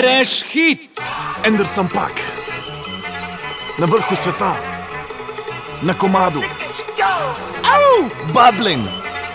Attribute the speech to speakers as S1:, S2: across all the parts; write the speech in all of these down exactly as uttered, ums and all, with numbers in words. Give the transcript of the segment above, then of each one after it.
S1: Береш хит!
S2: Ендърсън пак. На върху света. На комадо. Ау! Баблин!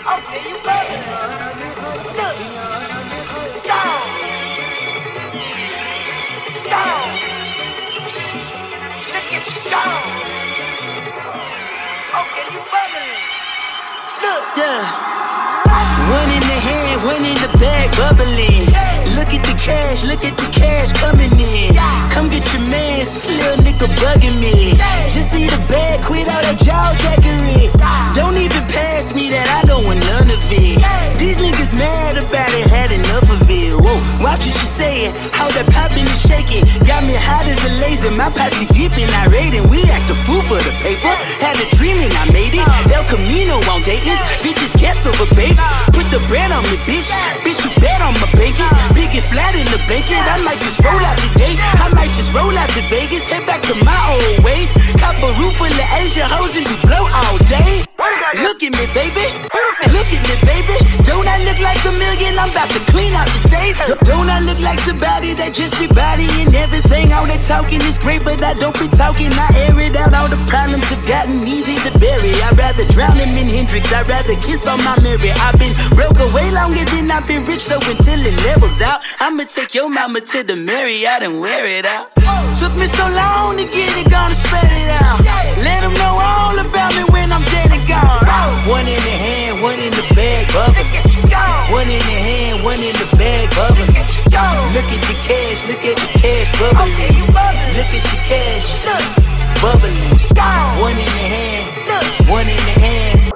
S3: Yeah. One in the hand, one in the bag, bubbling. Look at the cash, look at the cash coming in. Come get your man, this little nigga bugging me. Just need a bag, quit all that jaw jackery. Don't even pass me that, I don't want none of it. These niggas mad about it, had enough of it. Whoa, watch what you saying, how that poppin' is shaking. Got me hot as a laser, my posse deep and irate. And we act a fool for the paper. Had a dream and I made it. El Camino on Dayton's, bitches guess over baby. Put the bread on me, bitch. Bitch, you bet on my bacon. Big and flat in the bacon. I might just roll out today. I might just roll out to Vegas. Head back to my old ways. Cop a roof full of Asia hoes and we blow all day. Look at me, baby. Look at me, baby. Don't I look like a million? I'm about to clean out the safe. Don't I look like somebody that just be bodying everything? All that talking is great, but I don't be talking. I air it out. All the problems have gotten easy to bury. I'd rather drown him in Hendrix. I'd rather kiss on my Mary. I've been broke away longer than I've been rich, so until it levels out, I'ma take your mama to the Marriott and wear it out. Took me so long to get it, gonna spread it out. Let them know all about me when I'm dead and gone. One in the hand, one in the bag, bubbling. One in the hand, one in the bag, bubbling. Look at the cash, look at the cash, bubbling. Look at the cash, bubbling. One in the hand, one in the hand.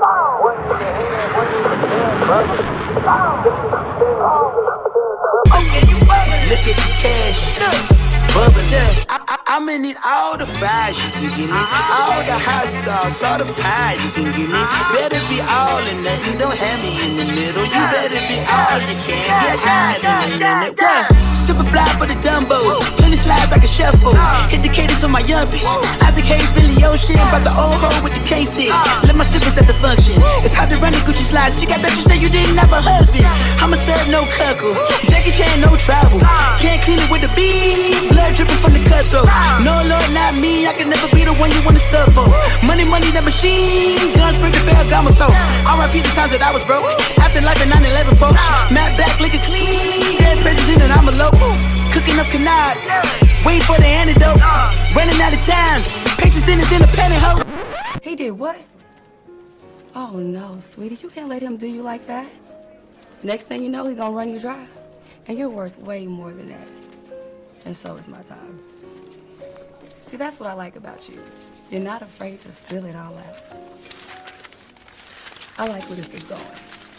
S3: Look at the cash, bubbling. I, I, I'ma need all the fries you can give me, all the hot sauce, all the pie you can give me. Better be all or nothing, don't have me in the middle. You better be all you can, get high in a minute. Yeah. Super fly for the Dumbos, plenty slides like a shuffle. Hit the cadence on my young bitch. Isaac Hayes, Billy Ocean, brought the old hoe with the cane stick. Let my slippers at the function. It's hard to run the Gucci slides. Chick, I bet you say you didn't have a husband. I'm a stud, no cuckoo. Jackie Chan, no trouble. Can't clean it with the beat. Blood dripping from the cutthroats. No, Lord, not me. I can never be the one you wanna stuff for. Money, money, the machine. Guns, spring, the Ferragamo stove. R I P the times that I was broke. After life in nine eleven post. Matte back, liquor clean. Dead presents in an envelope. Cooking up canard. Waiting for the antidote. Running out of time. Patience thinner than a pantyhose.
S4: He did what? Oh no, sweetie, you can't let him do you like that. Next thing you know, he's gonna run you dry. And you're worth way more than that. And so is my time. See, that's what I like about you. You're not afraid to spill it all out. I like where this is going.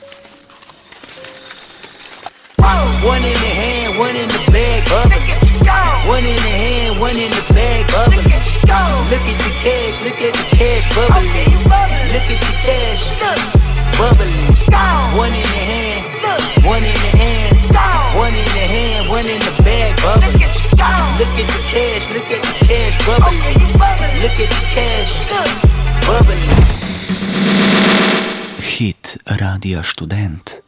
S3: One in the hand, one in the bag, bubbling. One in the hand, one in the bag, bubbling. Look at the cash, look at the cash, bubbling. Look at the cash, bubbling. One in the hand, one in the hand, one in the hand, one in the bag, bubbling. Look at the cash, look at the cash, bubbling. Look at the cash, bubbling.
S5: Hit Radija Študent.